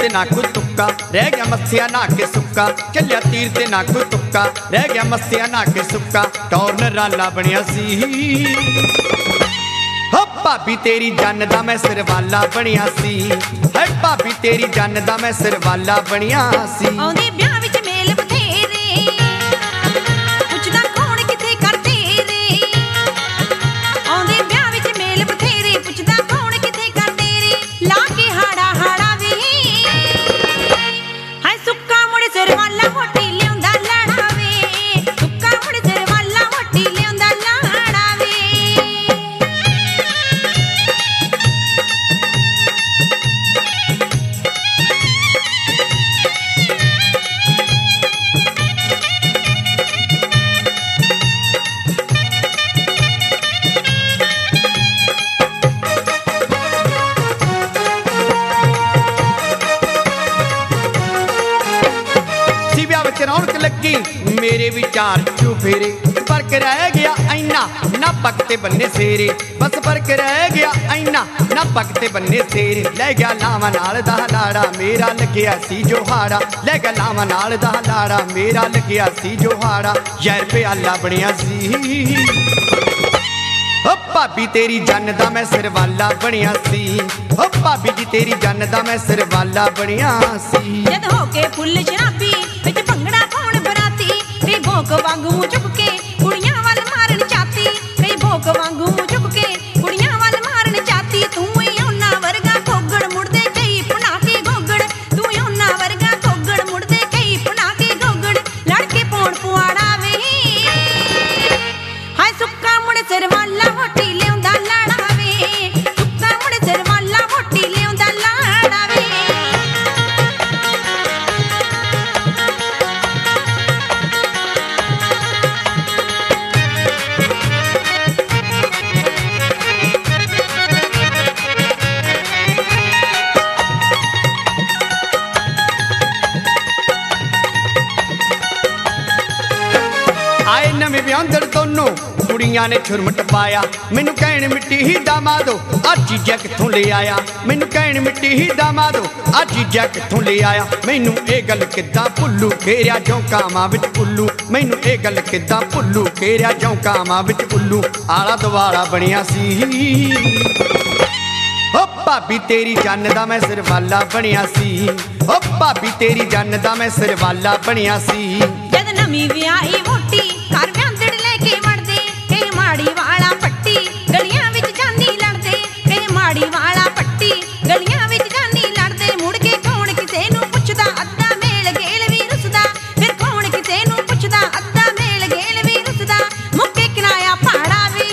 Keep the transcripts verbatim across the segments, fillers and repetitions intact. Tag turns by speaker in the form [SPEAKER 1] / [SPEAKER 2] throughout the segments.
[SPEAKER 1] ते ना कोई तुक्का, रह गया मस्सिया ना के सुक्का, चलिया तीर ते ना कोई तुक्का, रह गया मस्सिया ना के सुक्का, टौर नराला बनिया सी। हो भाभी तेरी जन दा मैं सिरवाला बनिया सी, है भाभी तेरी जन दा मैं सिरवाला बनिया सी।
[SPEAKER 2] आउंदे ब्याह विच मेल बथेरे, पुछदा कौन किथे करदे रे। आउंदे ब्याह विच मेल बथेरे, पुछदा कौन किथे करदे रे। ला के हाड़ा हाड़ा वे, हाय सुक्का मुड़ सिरवाला मोटी लिआंदा लाड़ा वे, सुक्का मुड़ सिरवाला मोटी लिआंदा लाड़ा वे।
[SPEAKER 1] रौनक लगी मेरे विचार चू फेरे, फर्क रह गया ऐना ना पकते बन्ने सेरे, बस फर्क रह गया ऐना ना पकते बन्ने सेरे। लै गया लावा नाल दा लाड़ा मेरा लग्या सी जो हाड़ा, लै गया लावा नाल दा लाड़ा मेरा लग्या सी जो हाड़ा, यार प्याला बनिया सी। हो भाभी तेरी जन दा मैं सिरवाला बनिया सी, हो भाभी जी तेरी जन दा मैं सिरवाला बनिया सी।
[SPEAKER 2] जद हो के फुल शराबी विच भंगड़ा पाउण बराती, कई भोक वांगू मुंह चुक के कुड़ियां वल मारन चाती, कई भोक वांगू मुंह चुक के कुड़ियां वल मारन चाती। तू ही ओना वर्गा खोगड़ मुड़दे कई पुना के गोगड़, तू ही ओना वर्गा खोगड़ मुड़दे कई पुना के गोगड़, लड़के पौण पुआड़ा वे, हाय सुक्का मुड़ सिरवाला मोटी लिआंदा लाड़ा वे, सुक्का मुड़ सिरवाला मोटी लिआंदा लाड़ा वे।
[SPEAKER 1] आए नਵੇਂ ਵਿਆਹੰਦਰ दोनों कुड़ियां ने छुरमट पाया, मैनू कहण मिट्टी ही दामादो आ चीजा कित्थों ले आया, मैनू कहण मिट्टी ही दामादो आ चीजा कित्थों ले आया। मैनू ये गल किद्दां भुल्लू घेरिया झोंकावां विच उल्लू, मैनू ये गल किद्दां भुल्लू घेरिया झोंकावां विच उल्लू, आला दुआला बनिया सी। हो भाभी तेरी जन दा मैं सिरवाला बनिया सी, हो भाभी तेरी जन दा मैं सिरवाला बनिया सी।
[SPEAKER 2] जद नवीं विआही वोटी घर व्यांदड़ लेके वड़दे, कई माड़ी वाला पट्टी गलियां विच जानी लड़दे, कई माड़ी वाला पट्टी गलियां विच जानी लड़दे। मुड़ के कौन किसे नूं पुछदा अद्धा मेल गेल भी रुसदा, फिर कौन किसे नूं पुछदा अद्धा मेल गेल भी रुसदा, मुक्के किनाया पहाड़ा वे,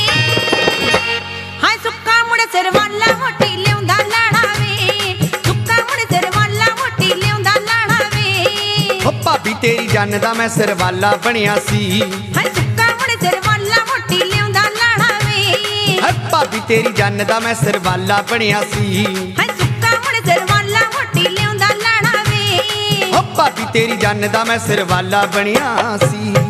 [SPEAKER 2] हाय सुक्का मुड़ सिरवाला मोटी लिआंदा लाड़ा वे, सुक्का मुड़ सिरवाला मोटी लिआंदा लाड़ा वे।
[SPEAKER 1] हो भाभी तेरी जन दा मैं सिरवाला बनिया सी,
[SPEAKER 2] हाय सुक्का मुड़ सिरवाला मोटी लिआंदा लाड़ा वे,
[SPEAKER 1] है भाभी तेरी जन दा मैं सिरवाला बनिया सी।
[SPEAKER 2] हाय सुक्का मुड़ सिरवाला मोटी लिआंदा लाड़ा वे,
[SPEAKER 1] हो भाभी तेरी जन दा मैं सिरवाला बनिया सी।